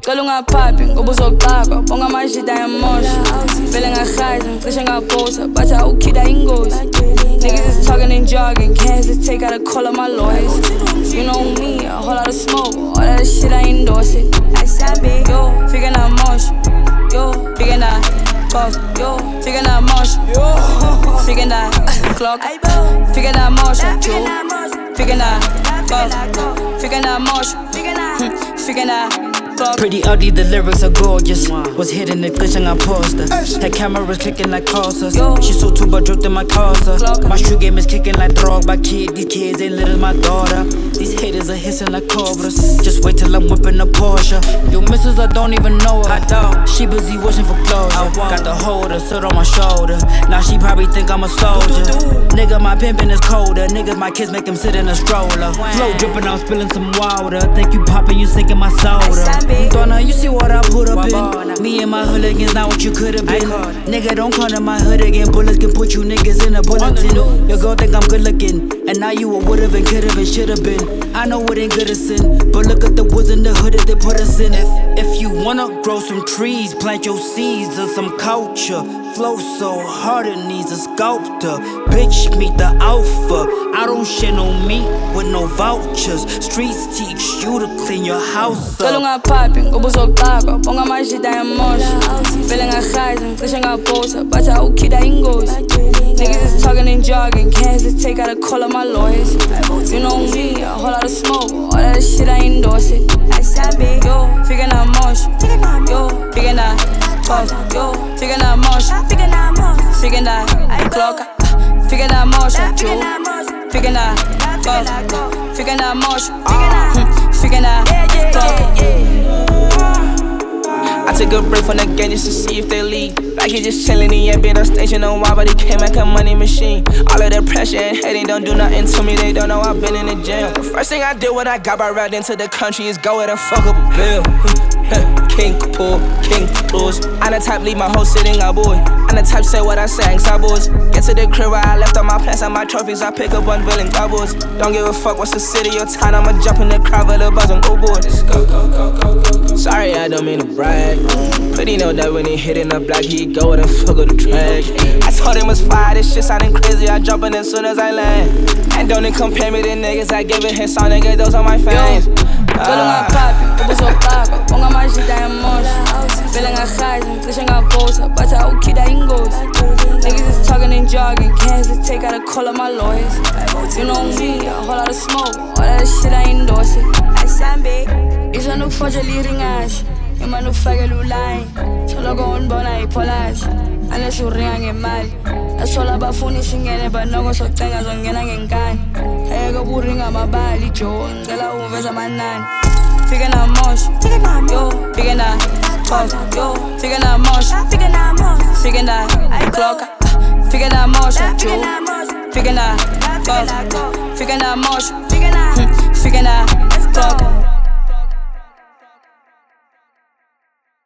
Cela ungaphapi ngoba uzoxakwa bonga amashita yamosha vele ngahaza ngicishe ngaphosa bathi awukhida ingozi. Niggas is talking and jogging, can't hesitate, gotta call up my lawyers. You know me, a whole lot of smoke, all that shit I endorse it. I said big, yo, figure out mosh, yo, figure out fuck, yo, figure out mosh, yo, figure out clock, figure out mosh, yo, figure out fuck, figure out mosh, figure out. Pretty ugly, the lyrics are gorgeous. Was hitting the glitch and I paused her. That camera's clicking like crosses. She so too but dripped in my casa. My shoe game is kicking like drug by kid. These kids ain't little my daughter. These haters are hissing like cobras. Just wait till I'm whipping a Porsche. Yo, missus, I don't even know her. She busy wishing for closure. Got the holder, sit on my shoulder. Now she probably think I'm a soldier. Nigga, my pimpin' is colder. Niggas, my kids make him sit in a stroller. Flow dripping, I'm spilling some water. Think you poppin', you sinking my soda. Donna, you see what I put up in. Me and my hooligans, not what you could've been. Nigga, don't come to my hood again. Bullets can put you niggas in a bulletin. Your girl think I'm good looking, and now you a would've and could've and should've been. I know it ain't good as sin, but look at the woods in the hood that they put us in. If you wanna grow some trees, plant your seeds of some culture. Flow so hard it needs a sculptor. Bitch, meet the alpha. I don't share no meat with no vouchers. Streets teach you to clean your house up. Cela ungaphapi ngoba uzoxakwa bonga amashita yamosha vele ngahaza ngicishe ngaphosa bathi awukhida ingozi. Niggas is talking and jogging, can't hesitate, gotta call up my lawyers. You know me, a whole lot of smoke, all that shit I endorse it. I said big, yo, figure out mosh, yo, figure out fuck, yo, figure out mosh, figure out clock, figure out mosh, yo, figure out fuck, figure out mosh, figure out clock. I took a break from the game just to see if they leave. Like he just chillin', he ain't been on station on why, but he came like a money machine. All of that pressure and hating don't do nothing to me, they don't know I've been in the gym. The first thing I did when I got back right into the country is go ahead and fuck up a bill. King Kapoor, King Blues. I'm the type leave my whole sitting out, boy. I'm the type say what I say, inside boys. Get to the crib where I left all my plants and my trophies. I pick up one villain cowboys. Don't give a fuck what's the city or town. I'ma jump in the crowd with a buzz and go boy. Go, go, go, go, go. Sorry, I don't mean to brag. Pretty know that when he hitting the block, he go and fuck up the track. I told him it's fire, this shit sounding crazy. I jump in as soon as I land. And don't compare me to niggas, I give it his song, nigga, those are my fans. Cela ungaphapi ngoba uzoxakwa bonga amashita yamosha vele ngahaza ngicishe ngaphosa bathi awukhida ingozi. Niggas is talking and jogging, can't hesitate, gotta call up my lawyers. You know me, a whole lot of smoke, all that shit I endorse it. I said big, isha ukufotshela iringashi imane ufakele uline soloko unibona ipholashi unless uringa ngemali asola abafuna isingene banoko socenga zongena ngenkani ayeke uburinga amabali jo ngicela uveza amanani fika na mosh yo fika na fuck yo fika na mosh fika na clock fika na mosh yo fika na fuck fika na mosh fika na clock